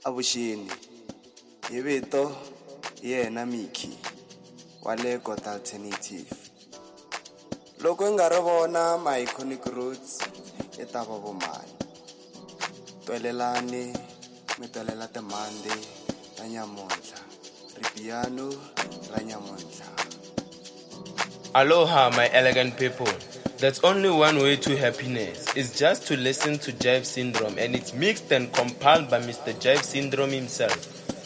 Avuxeni, hi vito yena Mickey wa le Got Alternative. Loko hi nga ri vona My Iconic Roots hi ta va vo mani. Twelelani mi twelela timhandi ta nyamuntlha, ripiano ra nyamuntlha. Aloha, my elegant people. There's only one way to happiness. It's just to listen to Jive Syndrome, and it's mixed and compiled by Mr. Jive Syndrome himself.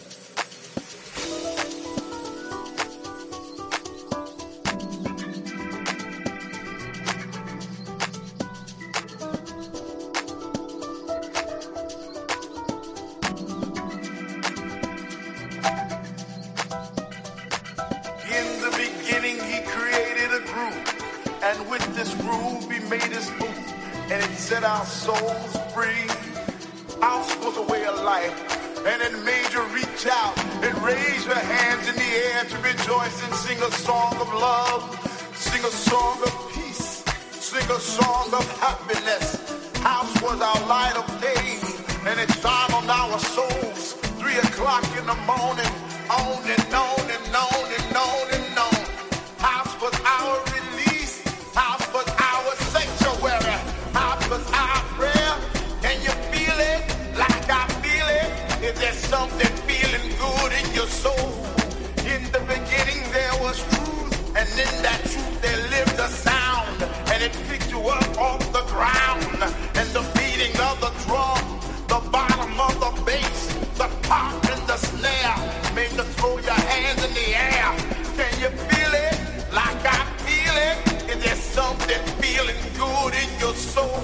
In the beginning, he created a groove, and with this groove, he made us move, and it set our souls free. House was a way of life, and it made you reach out and raise your hands in the air to rejoice and sing a song of love, sing a song of peace, sing a song of happiness. House was our light of day, and it shone on our souls. 3 o'clock in the morning, on and on and on and on and on. House was our release. House was our sanctuary. House was our prayer. Can you feel it like I feel it? Is there something feeling good in your soul? In the beginning there was truth, and in that truth there lived a sound, and it picked you up off the ground. And the beating of the drum, the bottom of the bass, the pop and the snare made you throw your hands in the air. Can you feel it like I feel it? Is there something feeling good in your soul?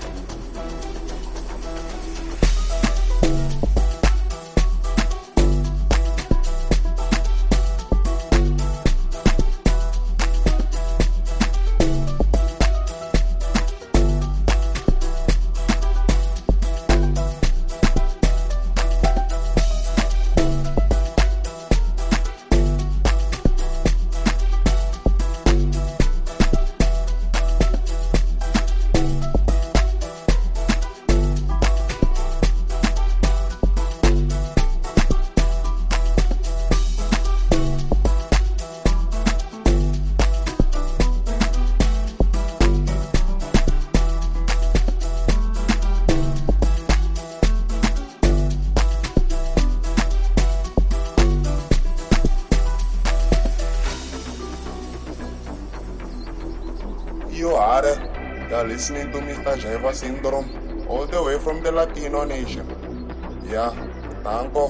You are you're listening to Mr. Jive Syndrome all the way from the Latino nation. Yeah, tanko.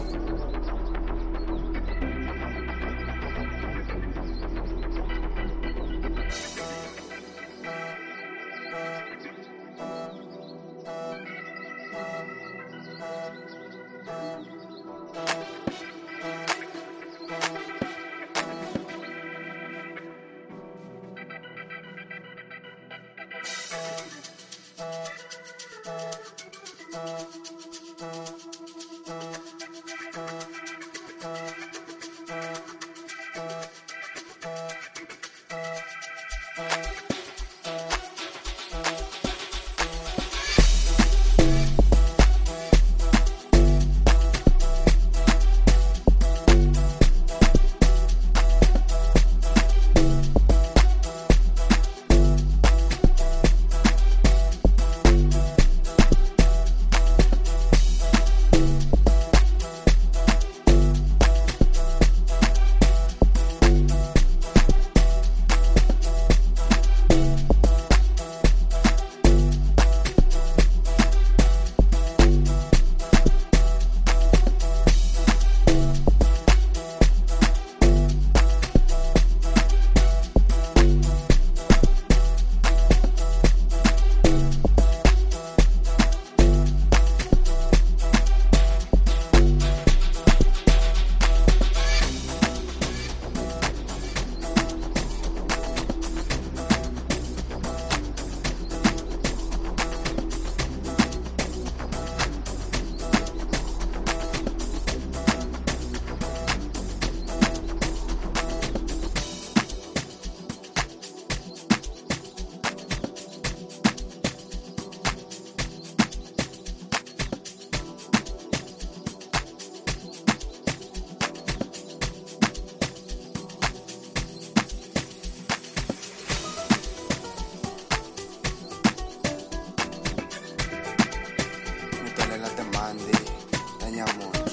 nyamuhla.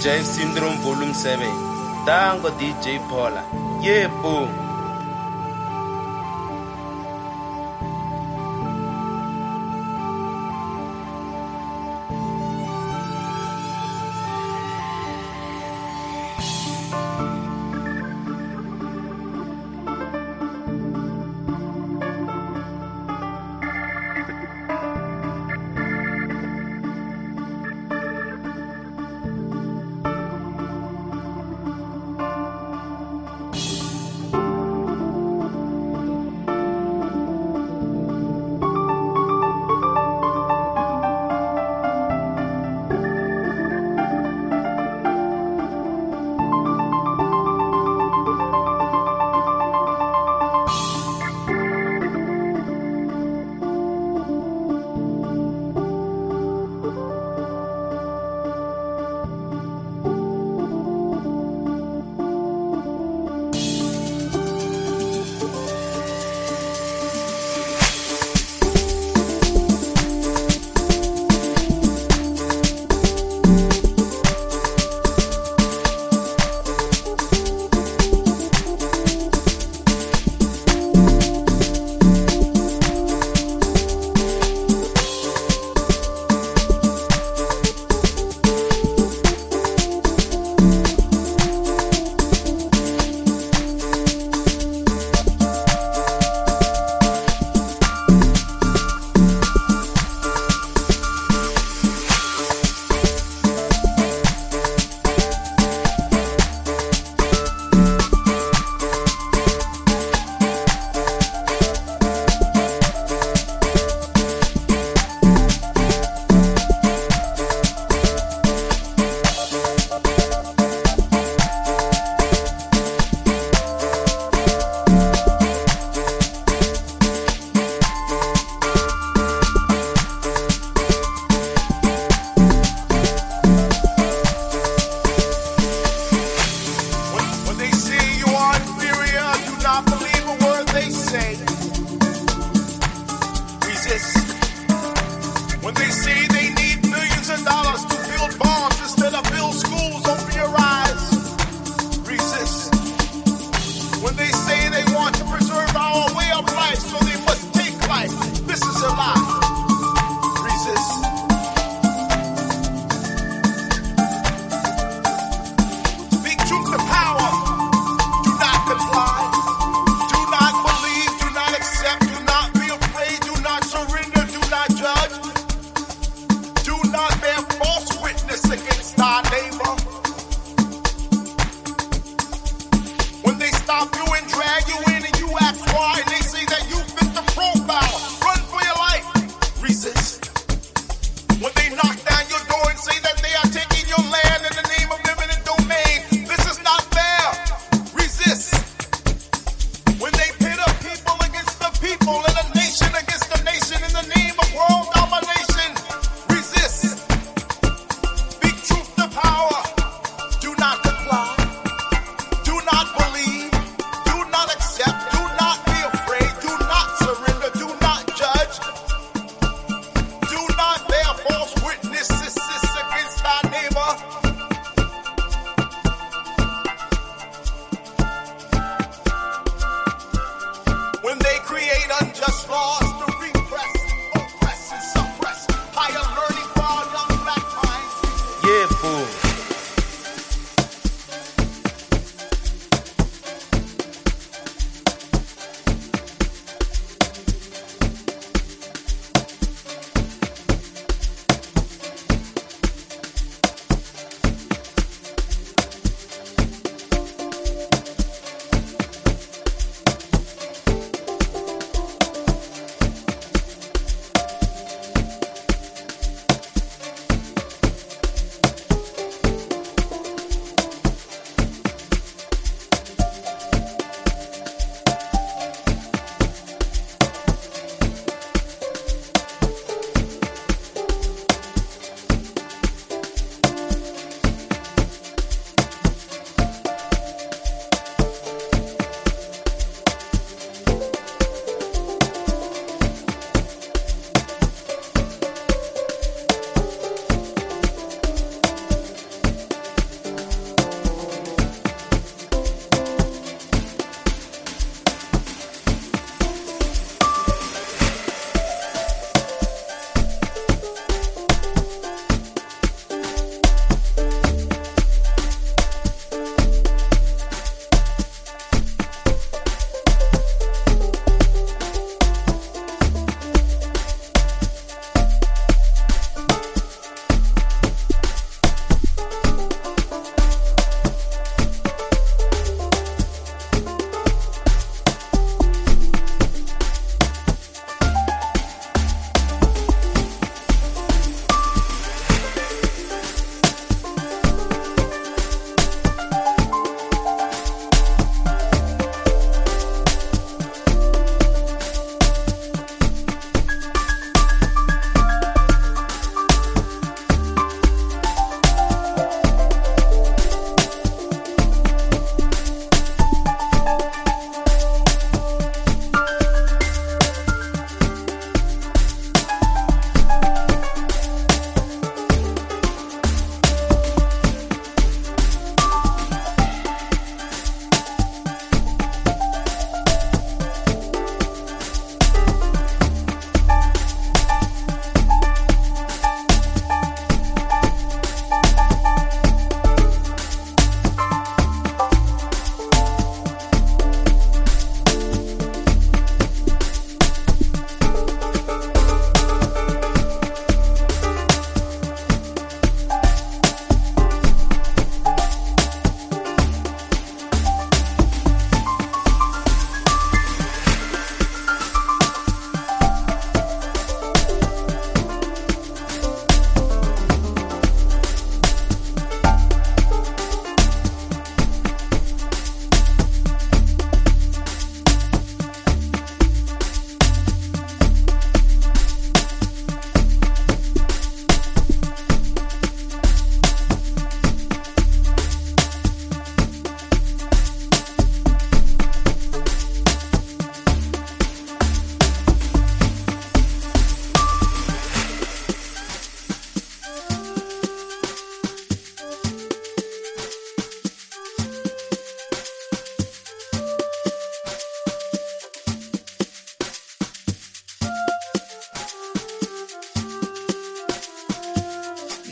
Jive Syndrome Volume 7. Tango DJ Paula. Yeah, boom.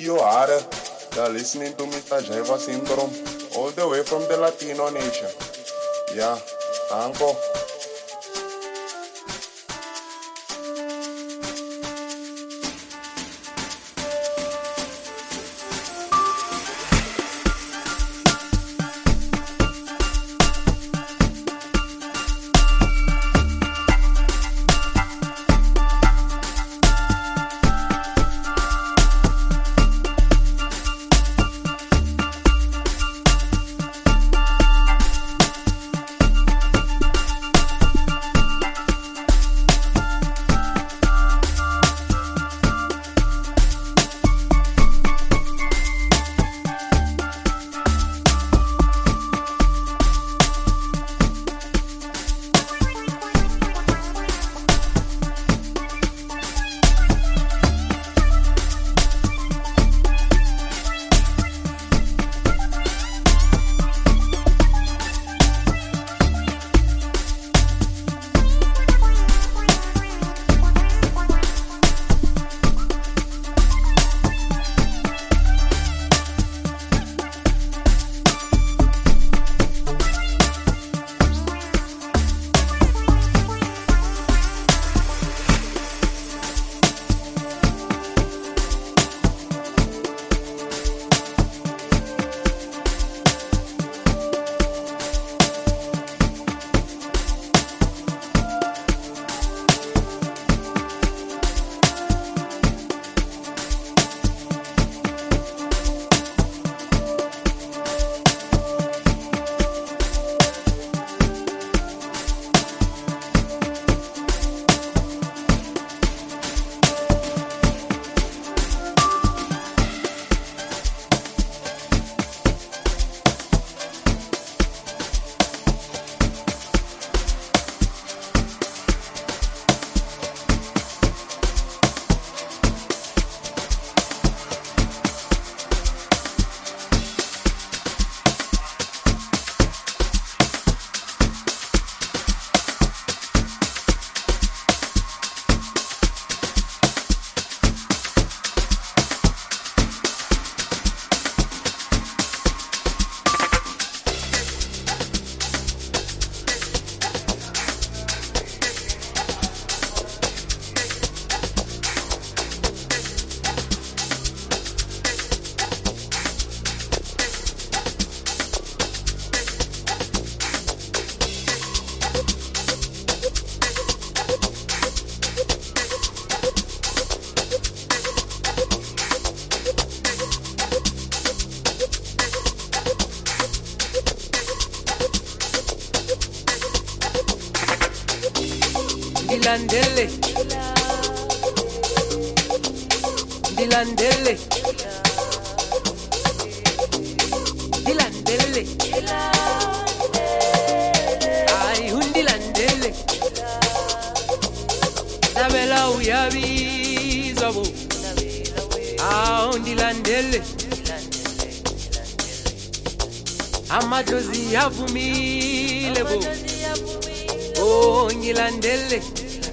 You are listening to Mr. Jaiva Syndrome, all the way from the Latino nation. Yeah, tanko. Dilandele, dilandele, dilandele, ay undilandele, sabela uyabizwa bo, undilandele, amadlozi yavumile bo, undilandele.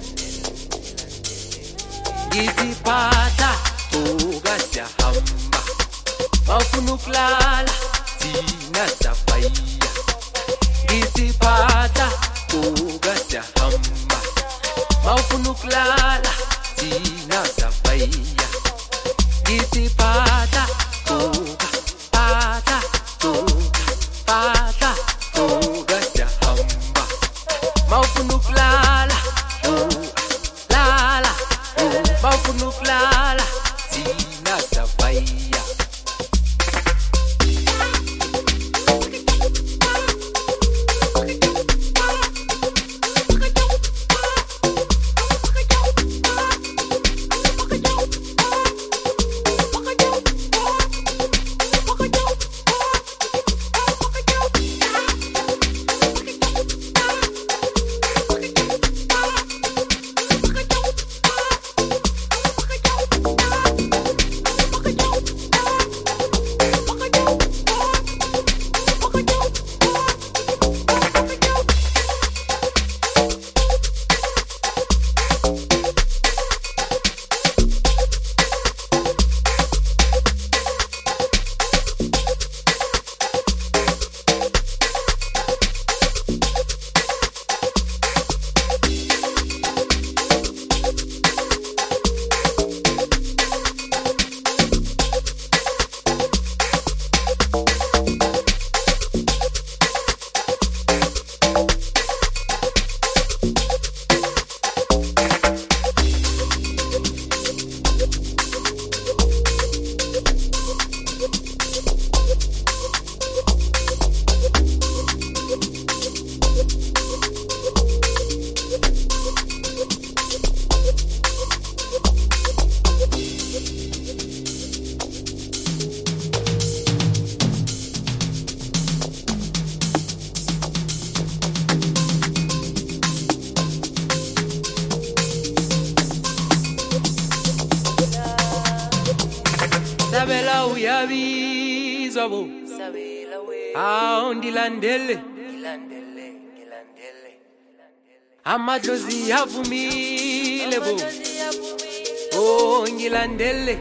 Gizipata toga siyahamba mawufuna ukulala thina siyafaya Gizipata toga siyahamba mawufuna ukulala thina siyafaya Gizipata toga pata toga siyahamba mawufuna ukulala mawufuna ukulala thina siyafaya Sabela uyabizwa bo ndilandele amadlozi avumile bo ngilandele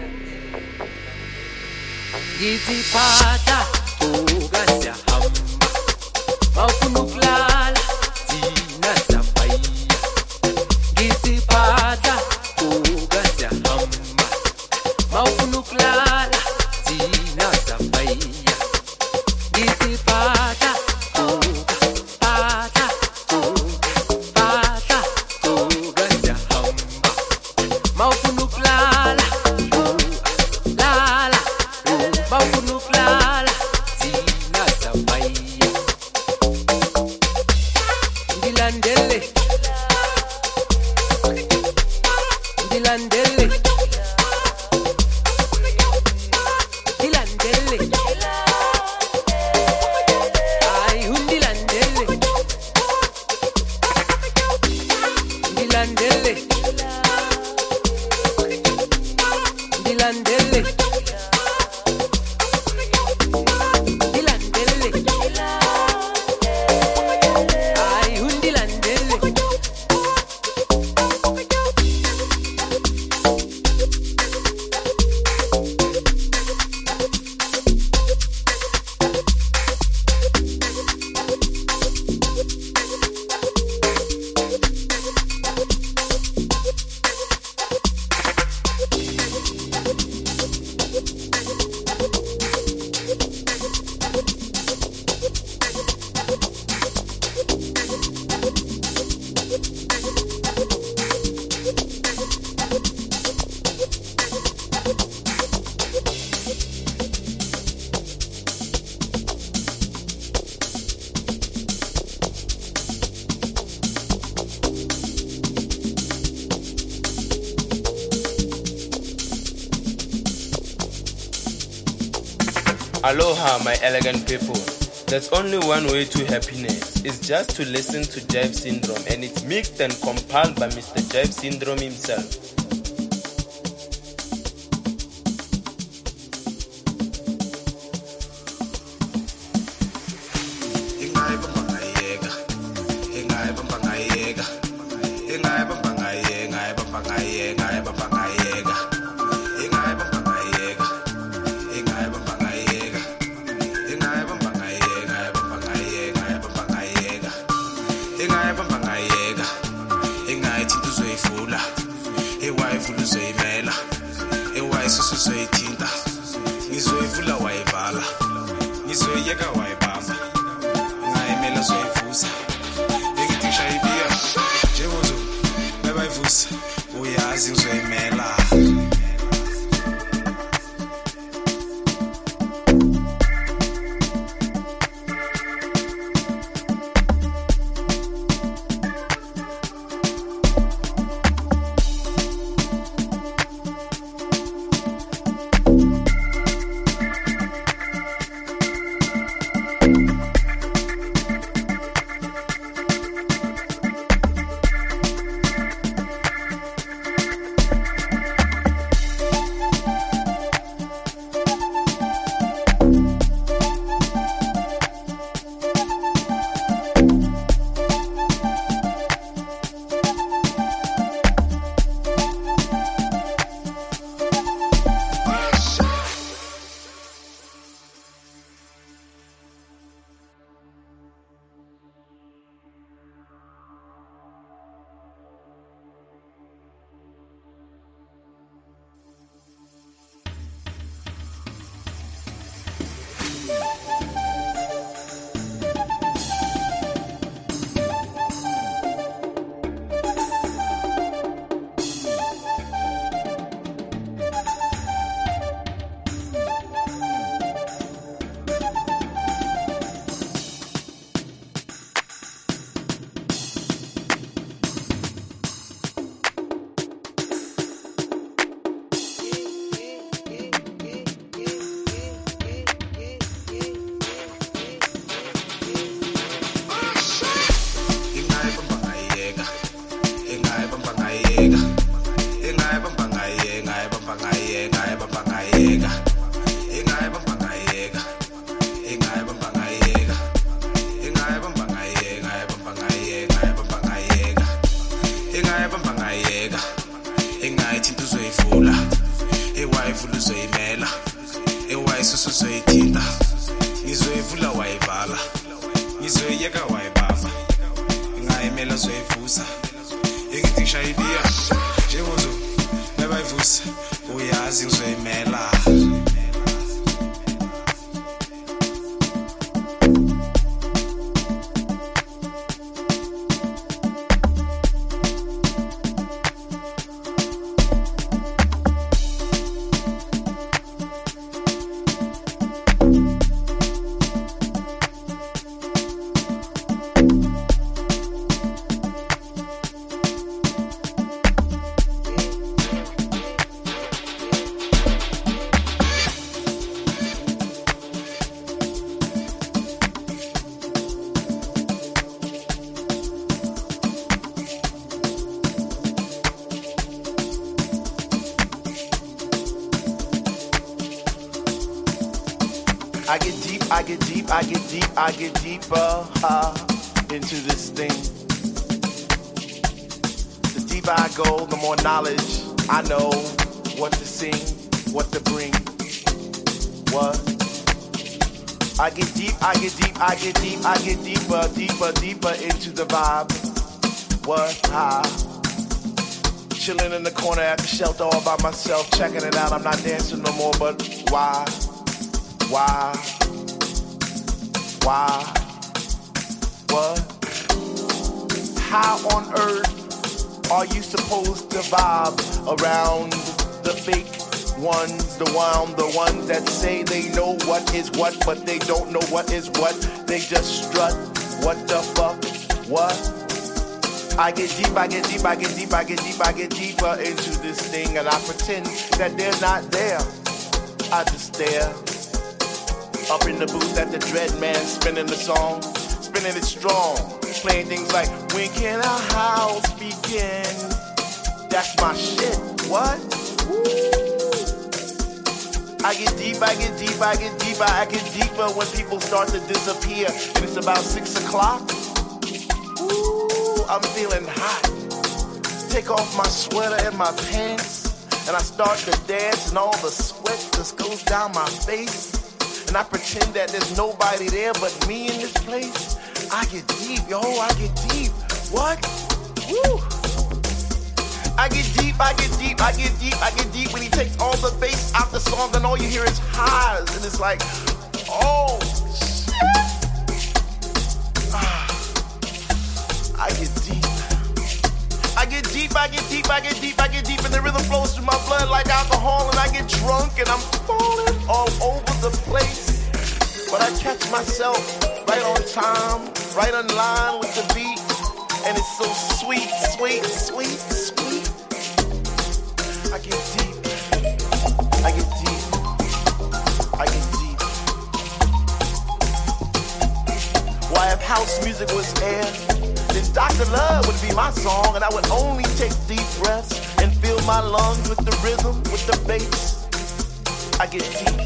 ngiziphatha ukasihamba mawufuna ukulala thina safaya ngiziphatha ukasihamba mawufuna ukulala thina safaya ngiziphatha mawufuna ukulala lala mawufuna ukulala thina safaya ndilandele ay undilandele ndilandele ay undilandele Aloha, my elegant people. There's only one way to happiness. It's just to listen to Jive Syndrome, and it's mixed and compiled by Mr. Jive Syndrome himself. ungayeka engayithi into uzoyivula ewayivula uzoyimela ewayisusu uzoyithinta ngizoyivula wayivala ngizoyiyeka wayibamba engayimela uzoyivusa engithi ngishayiliya njengozo nabayivusa uyazi ngizoyimela. I get deeper into this thing. The deeper I go, the more knowledge I know what to sing, what to bring. What? I get deeper, deeper into the vibe. What? Chilling in the corner at the shelter all by myself, checking it out. I'm not dancing no more, but why? Why? What? How on earth are you supposed to vibe around the fake ones, the ones that say they know what is what, but they don't know what is what? They just strut. What the fuck? What? I get deeper into this thing, and I pretend that they're not there. I just stare. Up in the booth at the Dread Man, spinning the song, spinning it strong, playing things like, when can our house begin? That's my shit. What? Woo. I get deeper when people start to disappear, and it's about 6 o'clock. Ooh, I'm feeling hot. Take off my sweater and my pants, and I start to dance, and all the sweat just goes down my face. And I pretend that there's nobody there but me in this place. I get deep, yo, I get deep. What? Woo! I get deep when he takes all the bass out the song and all you hear is highs. And it's like, oh, shit. I get deep. And the rhythm flows through my blood like alcohol, and I get drunk and I'm falling all over the place. But I catch myself right on time, right on line with the beat, and it's so sweet. I get deep. Why, if house music was air, then Dr. Love would be my song, and I would only take deep breaths and fill my lungs with the rhythm, with the bass. I get deep.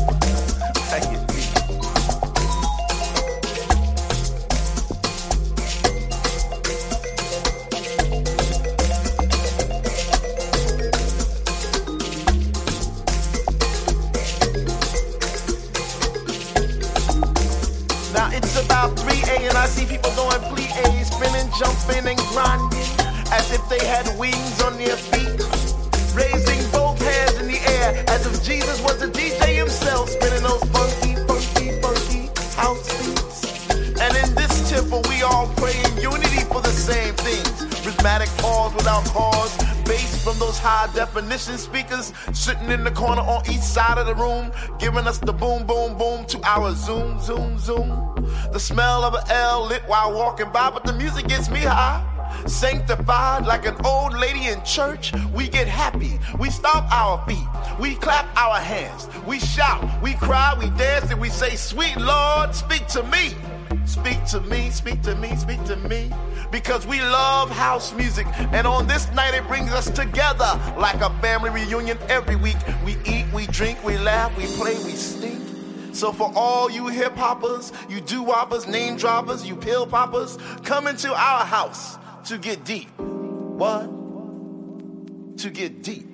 Now it's about 3 a.m. and I see people doing plie, spinning, jumping, and grinding as if they had wings on their feet, raising both hands in the air as if Jesus was the DJ himself, spinning those funky house beats. And in this temple we all pray in unity for the same things. Rhythmic pause without cause, bass from those high definition speakers sitting in the corner on each side of the room, giving us the boom boom boom to our zoom zoom zoom. The smell of an L lit while walking by, but the music gets me high. Sanctified like an old lady in church, we get happy, we stomp our feet, we clap our hands, we shout, we cry, we dance, and we say, sweet Lord, speak to me. Speak to me, speak to me, speak to me. Because we love house music, and on this night it brings us together like a family reunion every week. We eat, we drink, we laugh, we play, we stink. So for all you hip-hoppers, you doo-woppers, name-droppers, you pill-poppers, come into our house to get deep. What? to get deep.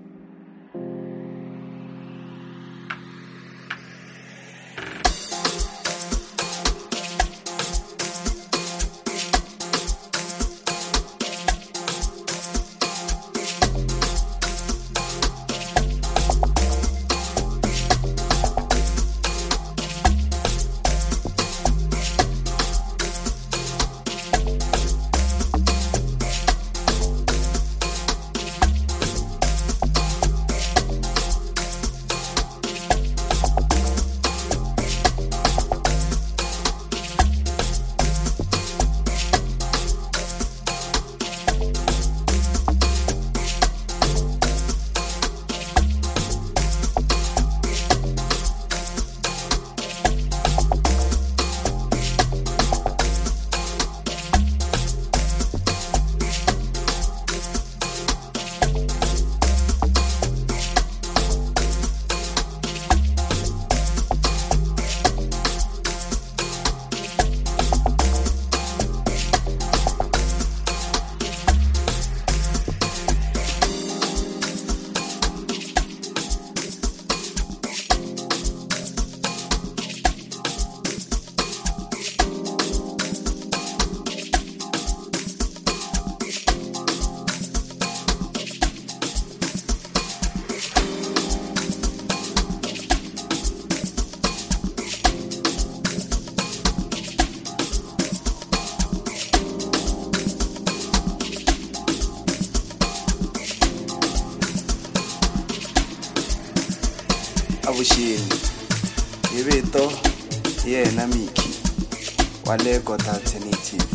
Avuxeni hi vito yena Mickey wa le Gota Alternative.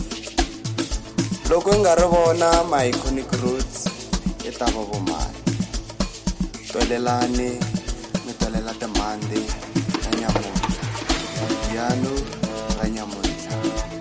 Loko hi nga ri vona my iconic roots hi ta va vomani. Tolelani mi tolela timhandi ta nyamuntlha, piano ra nyamuntlha.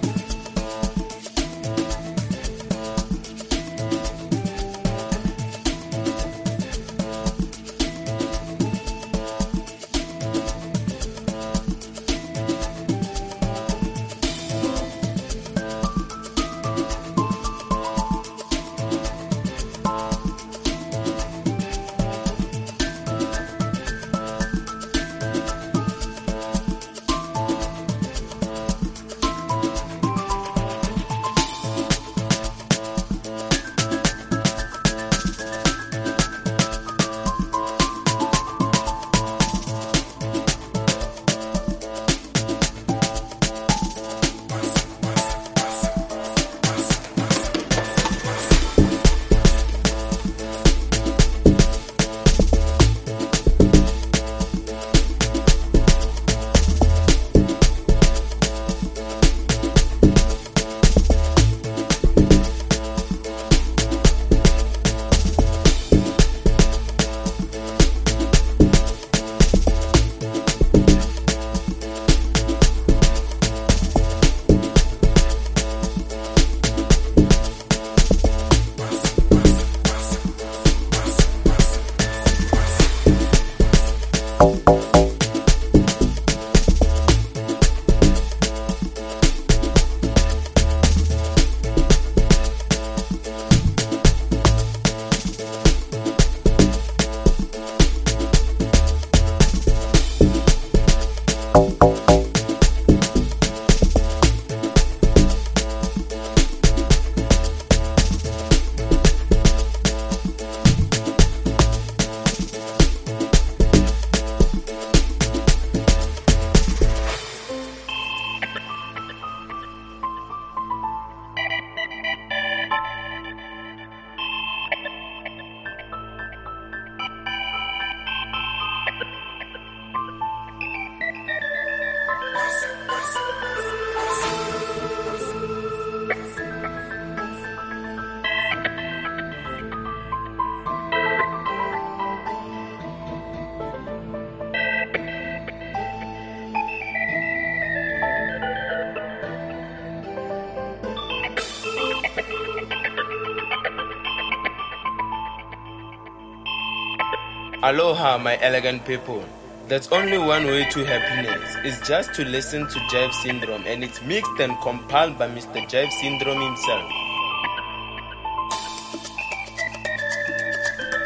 Aloha, my elegant people. There's only one way to happiness. It's just to listen to Jive Syndrome, and it's mixed and compiled by Mr. Jive Syndrome himself.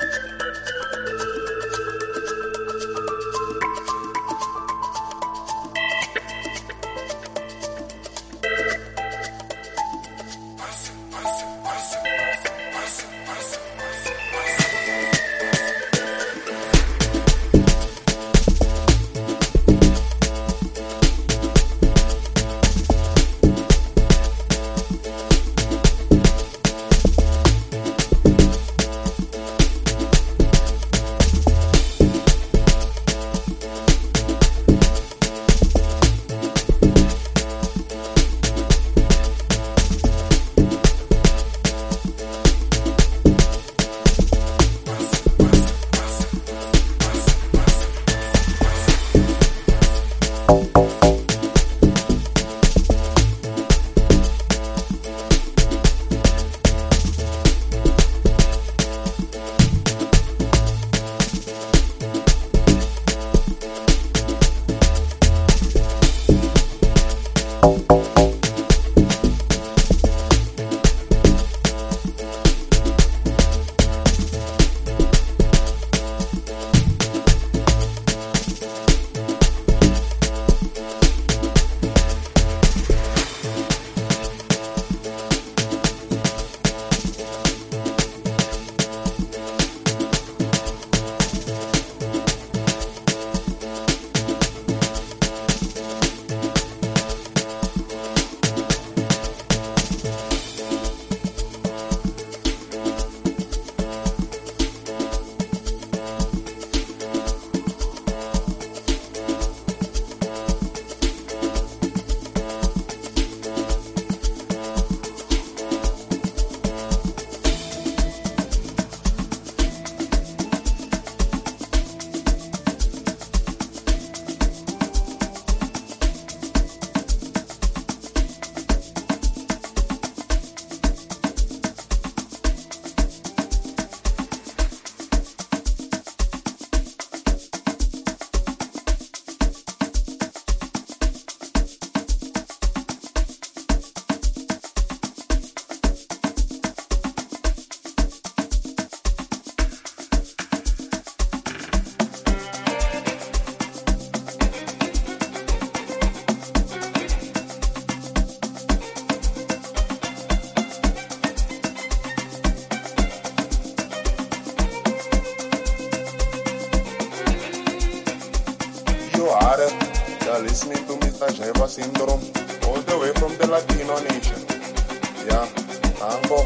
are. You're listening to Mr. Jaiva Syndrome, all the way from the Latino nation. Yeah, tango.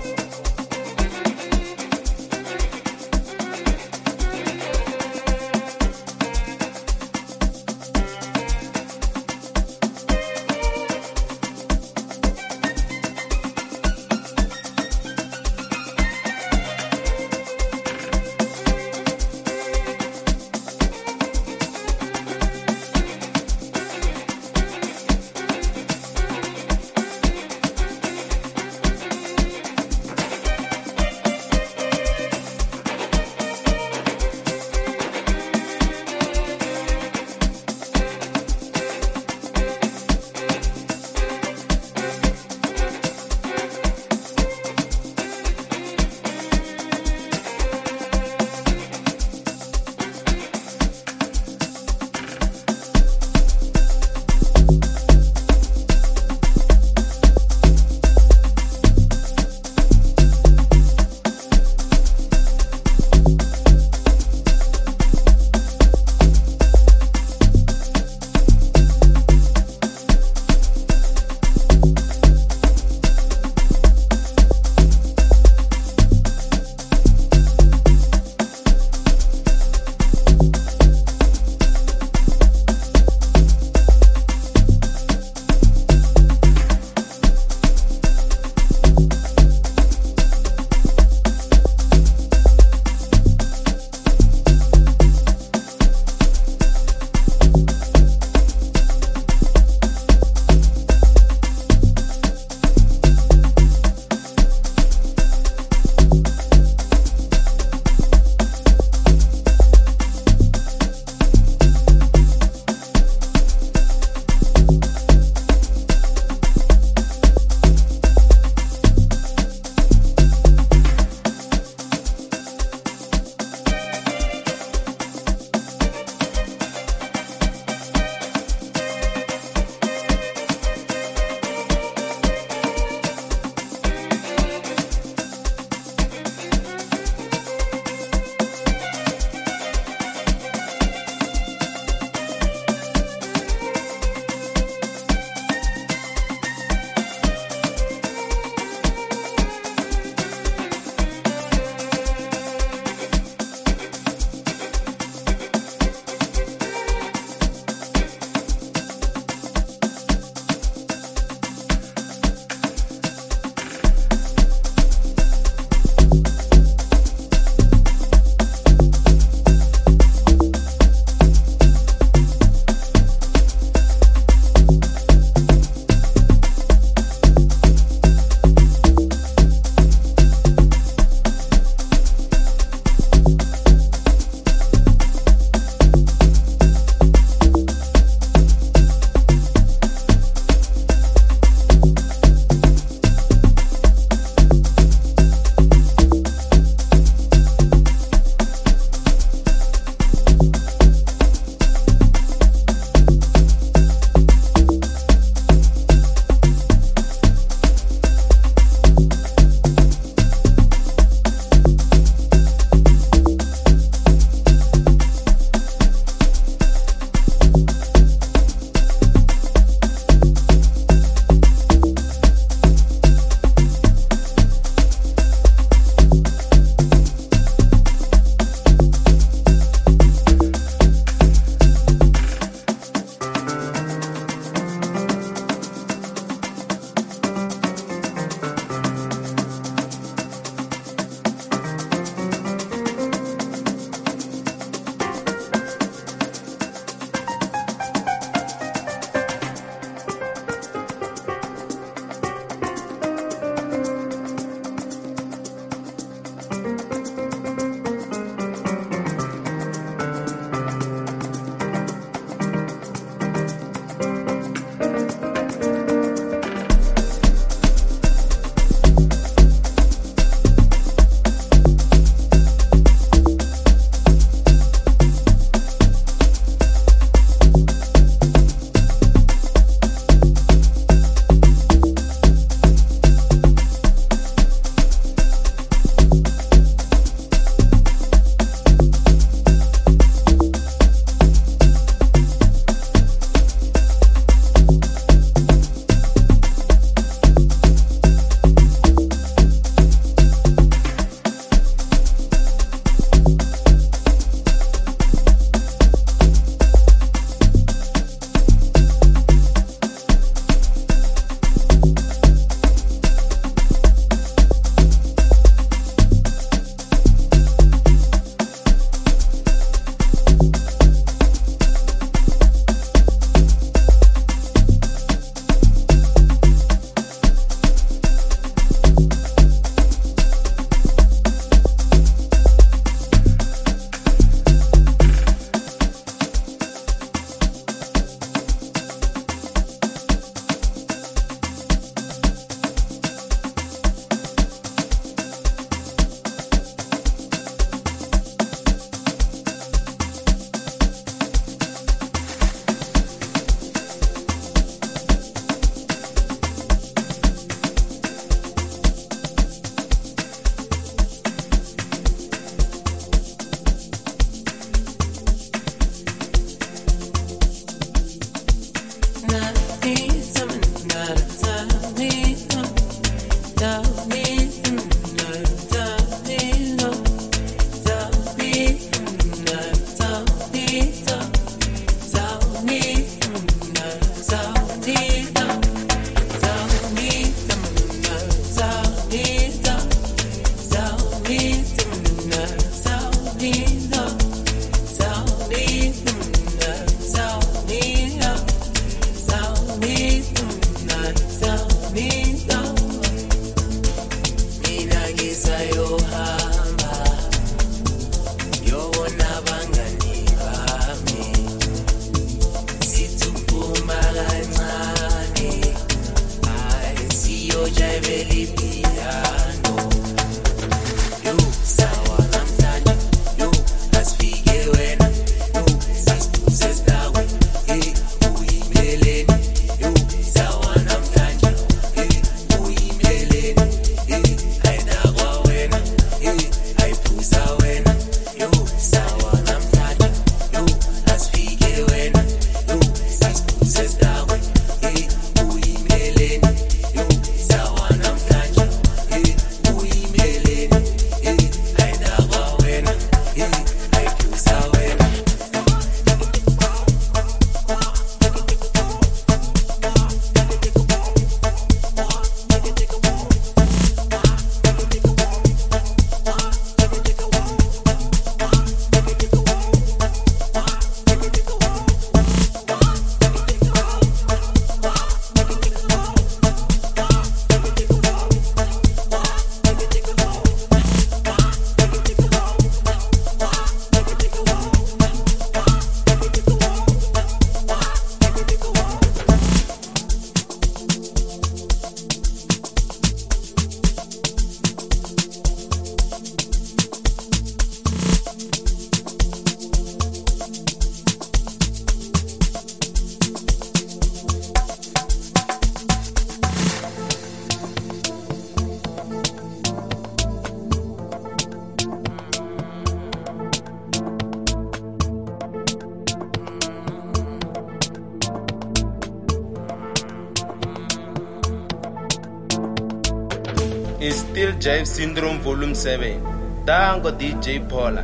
still Jive Syndrome Volume 7. Dango DJ Paula.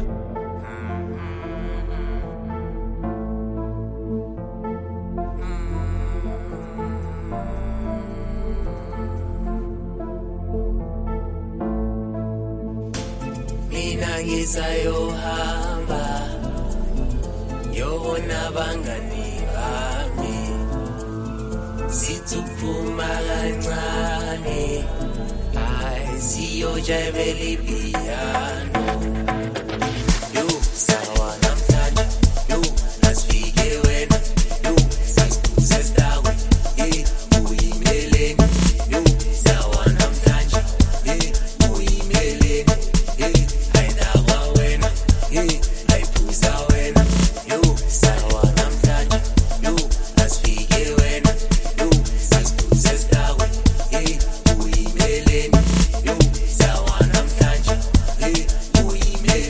Mina ngisayohamba yona bangani bami sithuphuma kancane siyojayivela ipiyano yo sawa namhlanje yo asifike wena yo sasiphuze sitawe uyimeleni yo sawa namhlanje uyimeleni ayidakwa wena ayiphuza wena yo sawa namhlanje yo asifike wena yo sasiphuze sitawe uyimeleni yo sawa namhlanje uyimeleni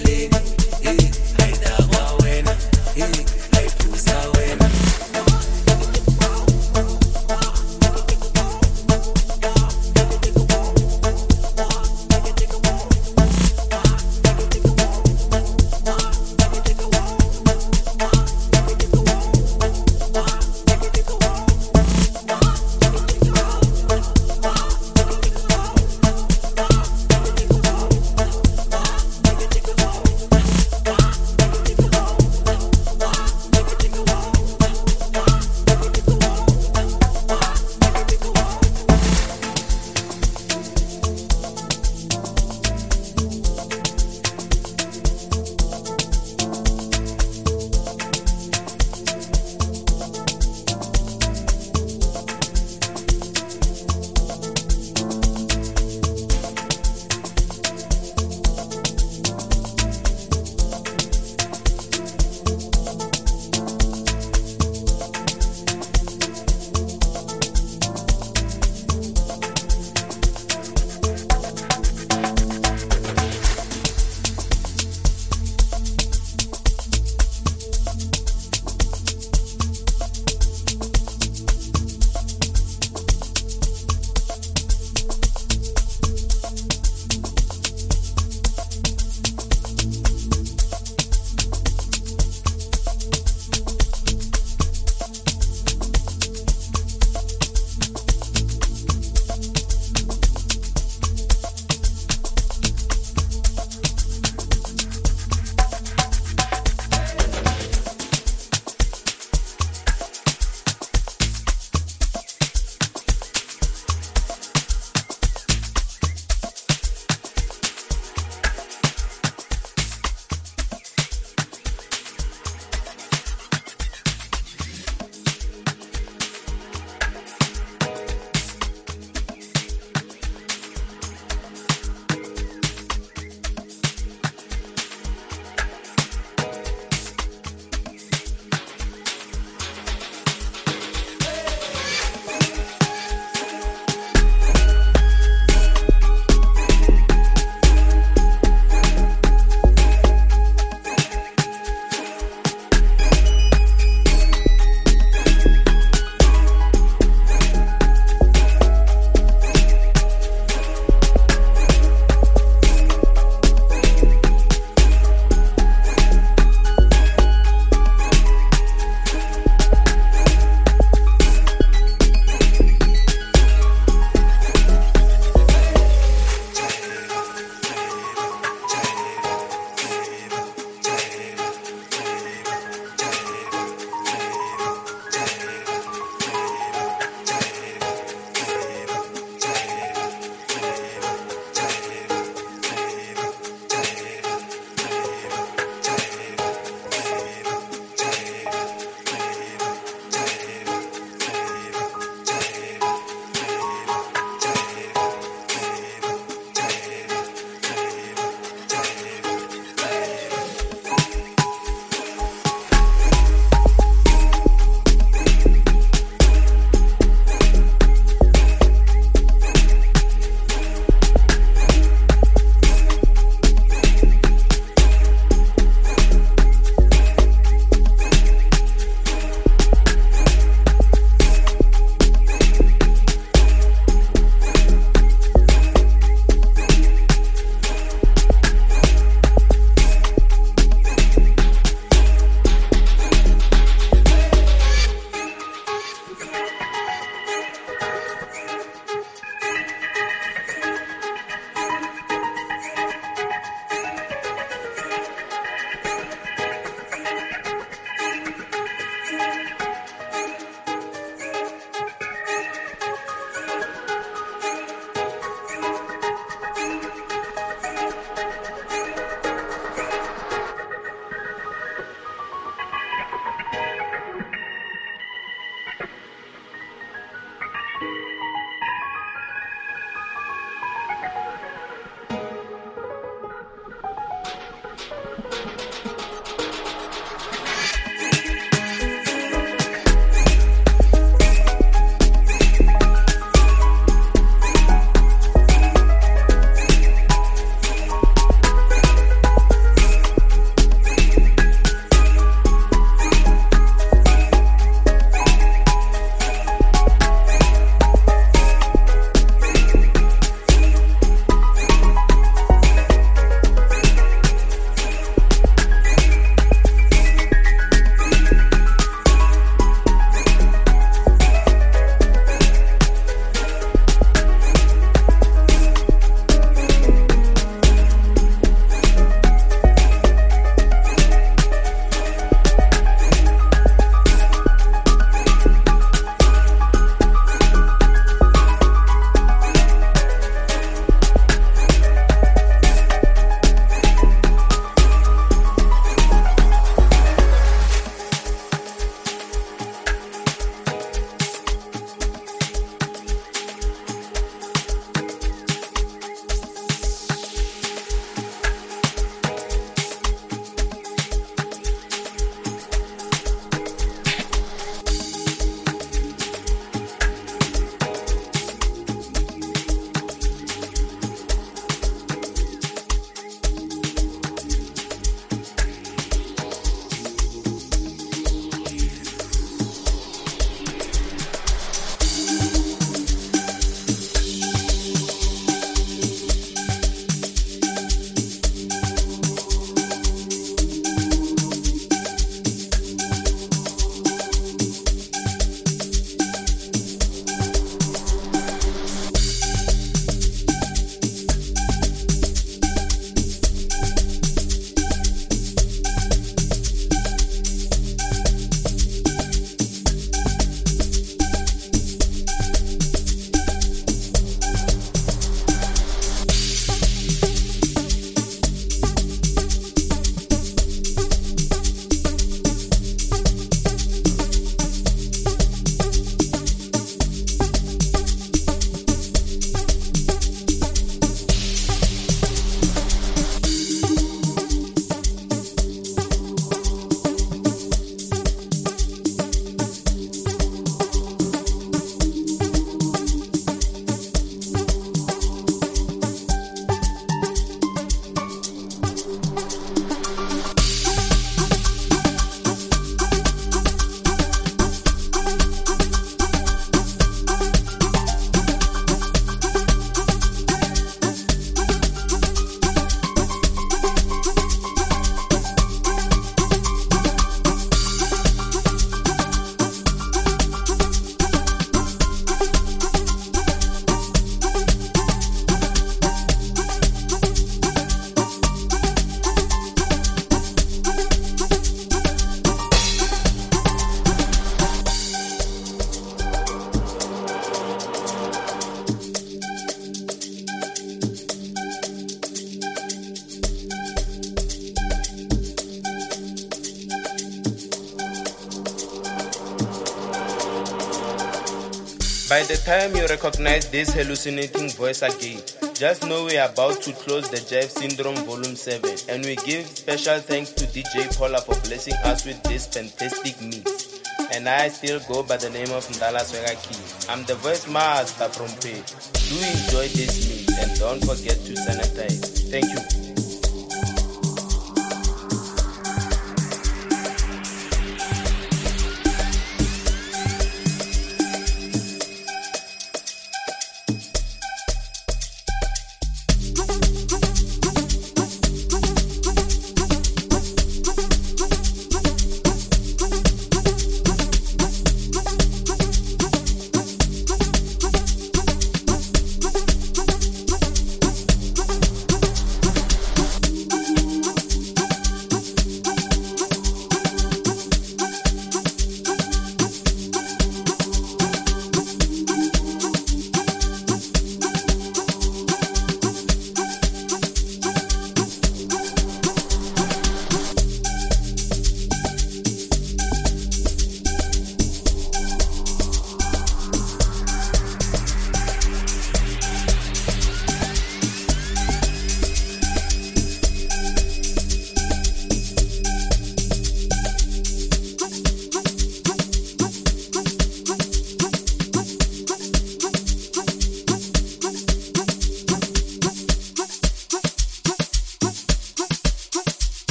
By the time you recognize this hallucinating voice again, just know we're about to close the Jive Syndrome Volume 7, and we give special thanks to DJ Paula for blessing us with this fantastic mix. And I still go by the name of Ndala Swegaki. I'm the voice master from Pay. Do enjoy this mix and don't forget to sanitize. Thank you.